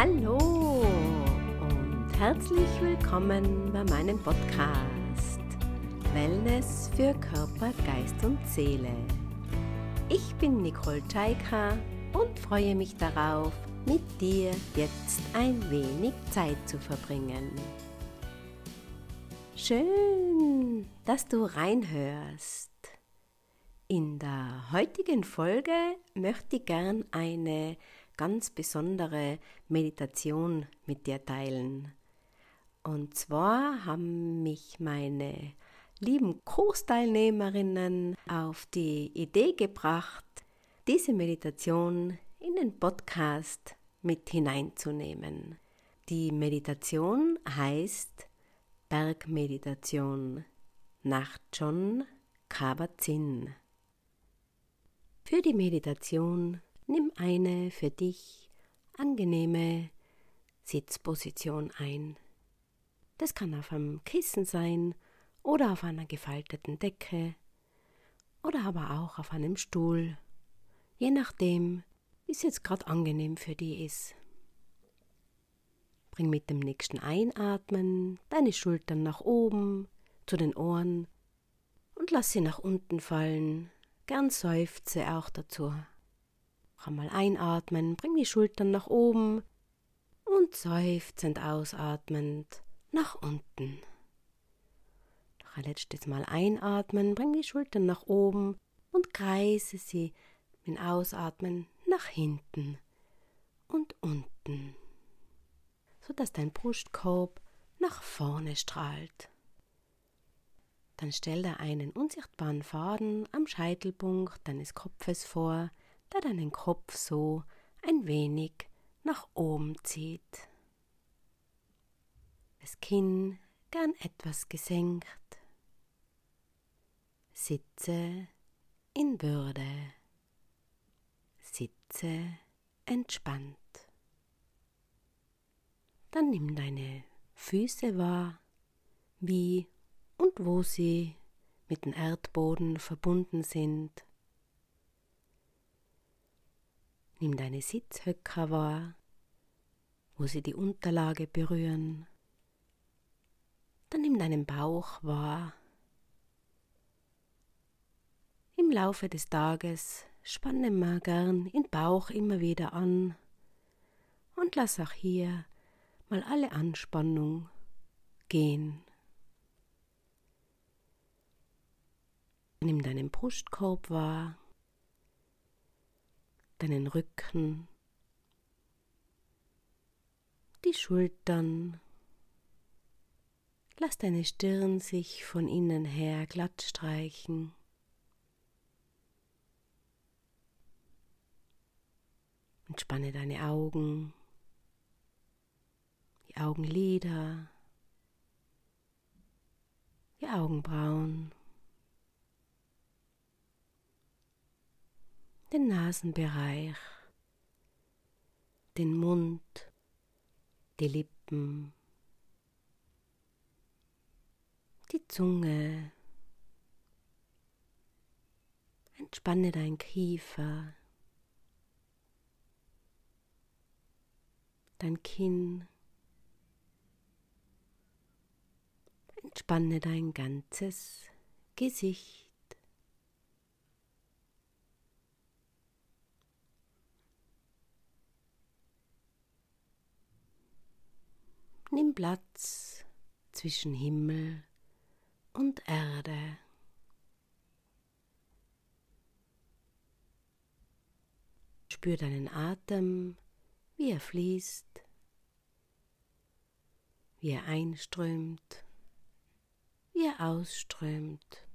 Hallo und herzlich willkommen bei meinem Podcast Wellness für Körper, Geist und Seele. Ich bin Nicole Tschaika und freue mich darauf, mit dir jetzt ein wenig Zeit zu verbringen. Schön, dass du reinhörst. In der heutigen Folge möchte ich gern eine ganz besondere Meditation mit dir teilen. Und zwar haben mich meine lieben Kursteilnehmerinnen auf die Idee gebracht, diese Meditation in den Podcast mit hineinzunehmen. Die Meditation heißt Bergmeditation nach Jon Kabat-Zinn. Für die Meditation nimm eine für dich angenehme Sitzposition ein. Das kann auf einem Kissen sein oder auf einer gefalteten Decke oder aber auch auf einem Stuhl, je nachdem, wie es jetzt gerade angenehm für dich ist. Bring mit dem nächsten Einatmen deine Schultern nach oben zu den Ohren und lass sie nach unten fallen. Gern seufze auch dazu. Noch einmal einatmen, bring die Schultern nach oben und seufzend ausatmend nach unten. Noch ein letztes Mal einatmen, bring die Schultern nach oben und kreise sie mit Ausatmen nach hinten und unten, sodass dein Brustkorb nach vorne strahlt. Dann stell dir einen unsichtbaren Faden am Scheitelpunkt deines Kopfes vor, der deinen Kopf so ein wenig nach oben zieht. Das Kinn gern etwas gesenkt. Sitze in Würde. Sitze entspannt. Dann nimm deine Füße wahr, wie und wo sie mit dem Erdboden verbunden sind. Nimm deine Sitzhöcker wahr, wo sie die Unterlage berühren. Dann nimm deinen Bauch wahr. Im Laufe des Tages spanne mal gern den Bauch immer wieder an und lass auch hier mal alle Anspannung gehen. Nimm deinen Brustkorb wahr, deinen Rücken, die Schultern. Lass deine Stirn sich von innen her glatt streichen. Entspanne deine Augen, die Augenlider, die Augenbrauen, den Nasenbereich, den Mund, die Lippen, die Zunge. Entspanne dein Kiefer, dein Kinn. Entspanne dein ganzes Gesicht. Nimm Platz zwischen Himmel und Erde. Spür deinen Atem, wie er fließt, wie er einströmt, wie er ausströmt.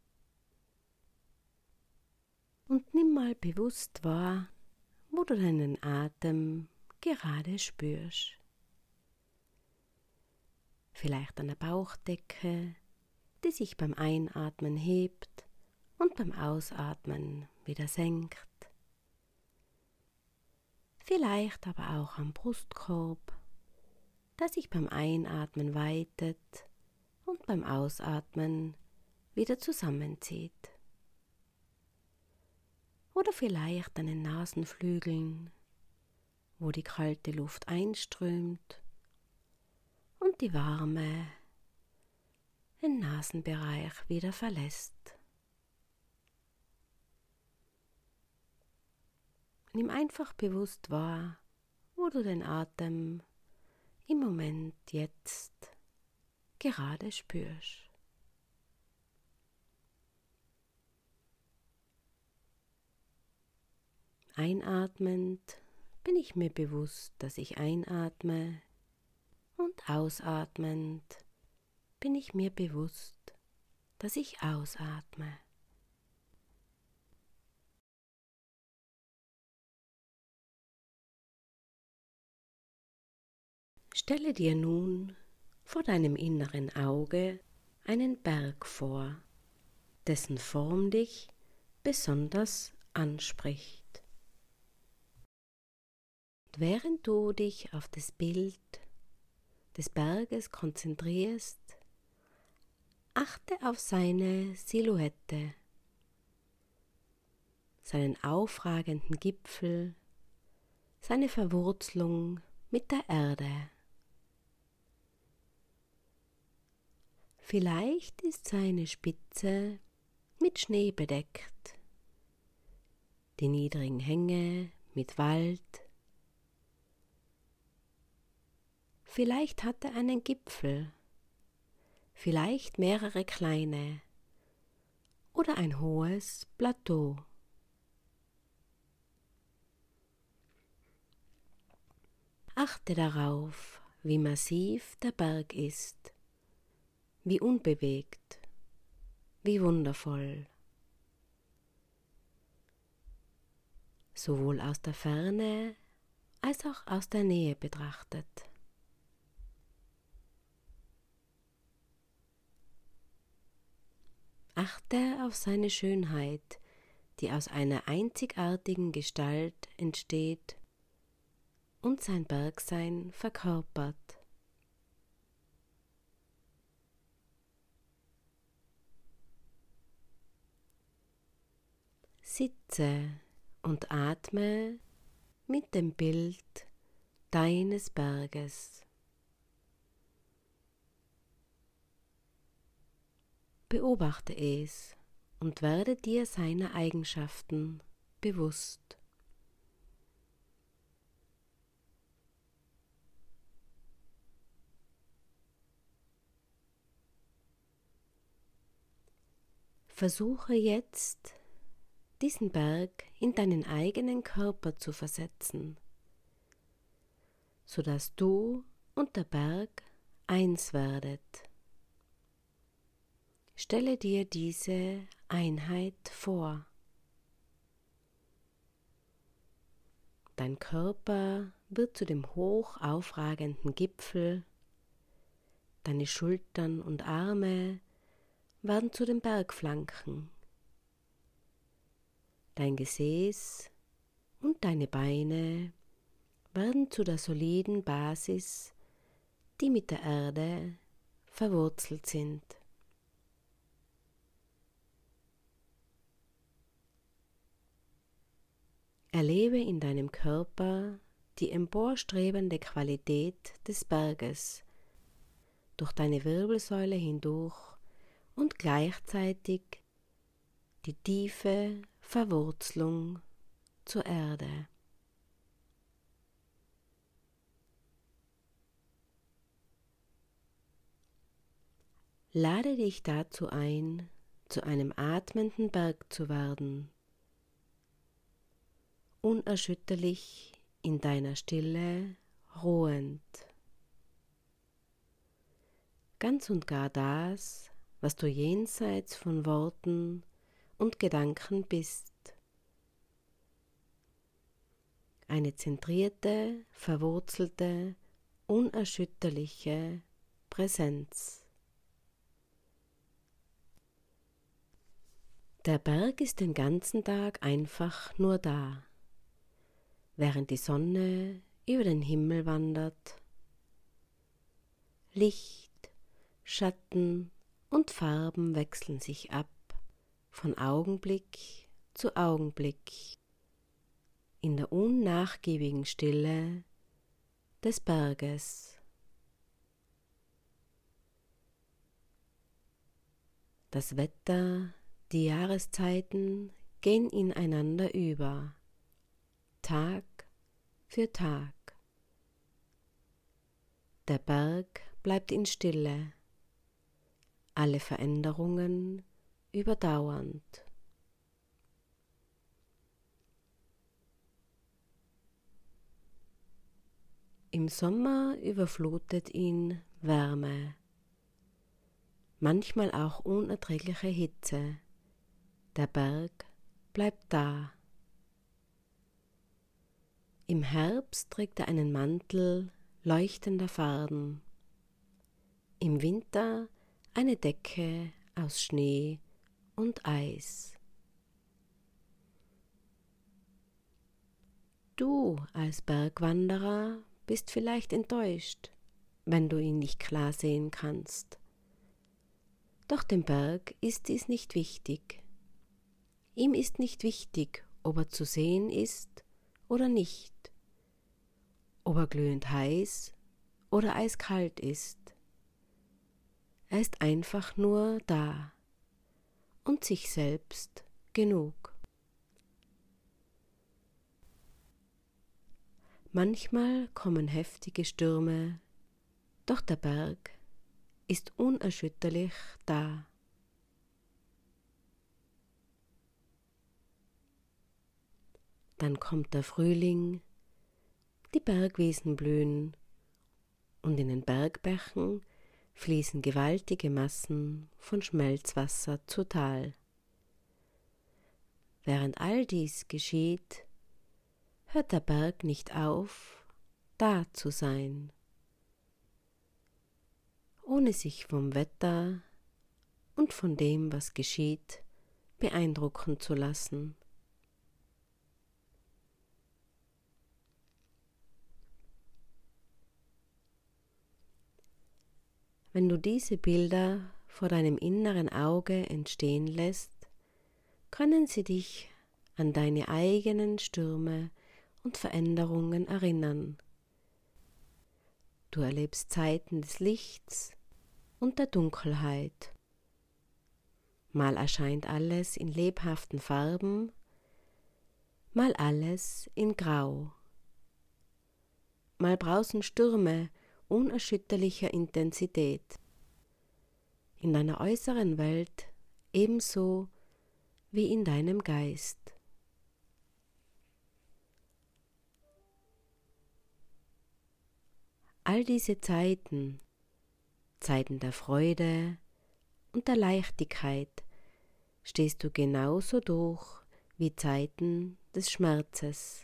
Und nimm mal bewusst wahr, wo du deinen Atem gerade spürst. Vielleicht an der Bauchdecke, die sich beim Einatmen hebt und beim Ausatmen wieder senkt. Vielleicht aber auch am Brustkorb, der sich beim Einatmen weitet und beim Ausatmen wieder zusammenzieht. Oder vielleicht an den Nasenflügeln, wo die kalte Luft einströmt und die warme den Nasenbereich wieder verlässt. Nimm einfach bewusst wahr, wo du den Atem im Moment jetzt gerade spürst. Einatmend bin ich mir bewusst, dass ich einatme, und ausatmend bin ich mir bewusst, dass ich ausatme. Stelle dir nun vor deinem inneren Auge einen Berg vor, dessen Form dich besonders anspricht. Und während du dich auf das Bild des Berges konzentrierst, achte auf seine Silhouette, seinen aufragenden Gipfel, seine Verwurzelung mit der Erde. Vielleicht ist seine Spitze mit Schnee bedeckt, die niedrigen Hänge mit Wald. Vielleicht hat er einen Gipfel, vielleicht mehrere kleine oder ein hohes Plateau. Achte darauf, wie massiv der Berg ist, wie unbewegt, wie wundervoll. Sowohl aus der Ferne als auch aus der Nähe betrachtet. Achte auf seine Schönheit, die aus einer einzigartigen Gestalt entsteht und sein Bergsein verkörpert. Sitze und atme mit dem Bild deines Berges. Beobachte es und werde dir seiner Eigenschaften bewusst. Versuche jetzt, diesen Berg in deinen eigenen Körper zu versetzen, sodass du und der Berg eins werdet. Stelle dir diese Einheit vor. Dein Körper wird zu dem hoch aufragenden Gipfel, deine Schultern und Arme werden zu den Bergflanken, dein Gesäß und deine Beine werden zu der soliden Basis, die mit der Erde verwurzelt sind. Erlebe in deinem Körper die emporstrebende Qualität des Berges durch deine Wirbelsäule hindurch und gleichzeitig die tiefe Verwurzelung zur Erde. Lade dich dazu ein, zu einem atmenden Berg zu werden, unerschütterlich in deiner Stille ruhend. Ganz und gar das, was du jenseits von Worten und Gedanken bist. Eine zentrierte, verwurzelte, unerschütterliche Präsenz. Der Berg ist den ganzen Tag einfach nur da, während die Sonne über den Himmel wandert. Licht, Schatten und Farben wechseln sich ab, von Augenblick zu Augenblick. in der unnachgiebigen Stille des Berges. Das Wetter, die Jahreszeiten gehen ineinander über, Tag für Tag. Der Berg bleibt in Stille, alle Veränderungen überdauernd. Im Sommer überflutet ihn Wärme, manchmal auch unerträgliche Hitze. Der Berg bleibt da. Im Herbst trägt er einen Mantel leuchtender Farben. Im Winter eine Decke aus Schnee und Eis. Du als Bergwanderer bist vielleicht enttäuscht, wenn du ihn nicht klar sehen kannst. Doch dem Berg ist dies nicht wichtig. Ihm ist nicht wichtig, ob er zu sehen ist oder nicht, ob er glühend heiß oder eiskalt ist. Er ist einfach nur da und sich selbst genug. Manchmal kommen heftige Stürme, doch der Berg ist unerschütterlich da. Dann kommt der Frühling, die Bergwiesen blühen und in den Bergbächen fließen gewaltige Massen von Schmelzwasser zu Tal. Während all dies geschieht, hört der Berg nicht auf, da zu sein, ohne sich vom Wetter und von dem, was geschieht, beeindrucken zu lassen. Wenn du diese Bilder vor deinem inneren Auge entstehen lässt, können sie dich an deine eigenen Stürme und Veränderungen erinnern. Du erlebst Zeiten des Lichts und der Dunkelheit. Mal erscheint alles in lebhaften Farben, mal alles in Grau. Mal brausen Stürme unerschütterlicher Intensität. In deiner äußeren Welt ebenso wie in deinem Geist. All diese Zeiten, Zeiten der Freude und der Leichtigkeit, stehst du genauso durch wie Zeiten des Schmerzes.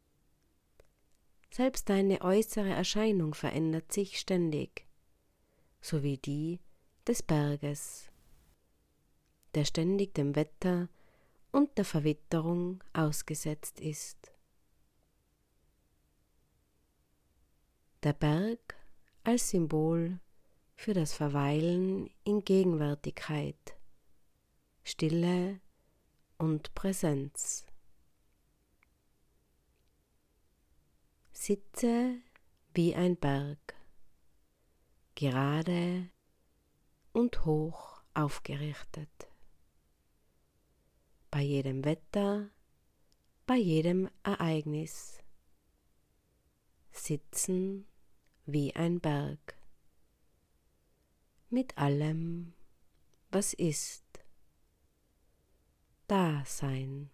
Selbst deine äußere Erscheinung verändert sich ständig, sowie die des Berges, der ständig dem Wetter und der Verwitterung ausgesetzt ist. Der Berg als Symbol für das Verweilen in Gegenwärtigkeit, Stille und Präsenz. Sitze wie ein Berg, gerade und hoch aufgerichtet. Bei jedem Wetter, bei jedem Ereignis. Sitzen wie ein Berg. Mit allem, was ist. Da sein.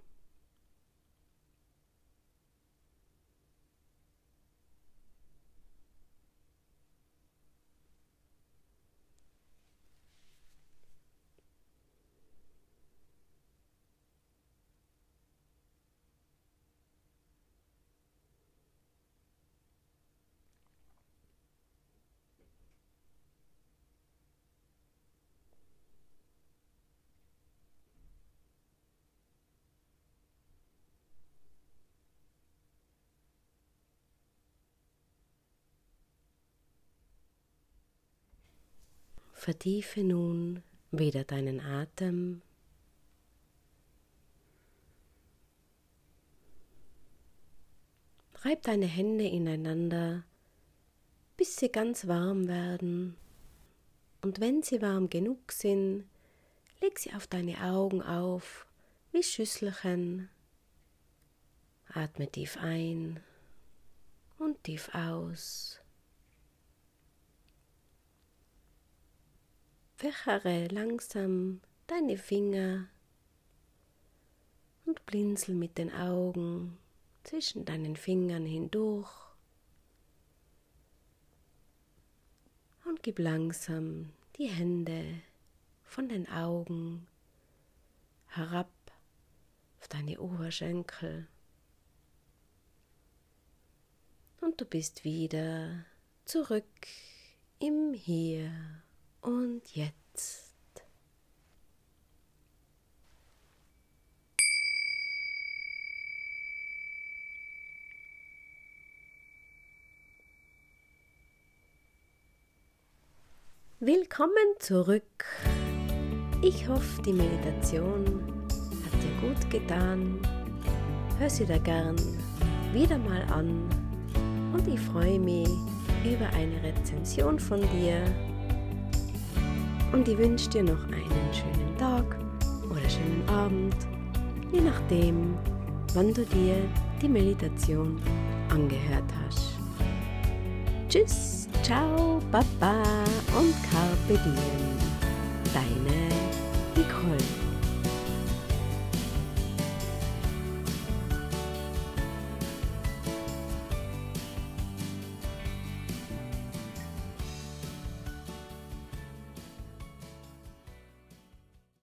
Vertiefe nun wieder deinen Atem Reib deine Hände ineinander, bis sie ganz warm werden. Und wenn sie warm genug sind, leg sie auf deine Augen auf, wie Schüsselchen. Atme tief ein und tief aus. Fächere langsam deine Finger und blinzel mit den Augen zwischen deinen Fingern hindurch und gib langsam die Hände von den Augen herab auf deine Oberschenkel. Und du bist wieder zurück im Hier und Jetzt. Willkommen zurück. Ich hoffe, die Meditation hat dir gut getan. Hör sie dir gern wieder mal an und ich freue mich über eine Rezension von dir. Und ich wünsche dir noch einen schönen Tag oder schönen Abend, je nachdem, wann du dir die Meditation angehört hast. Tschüss, ciao, Baba und Carpe Diem. Deine Nicole.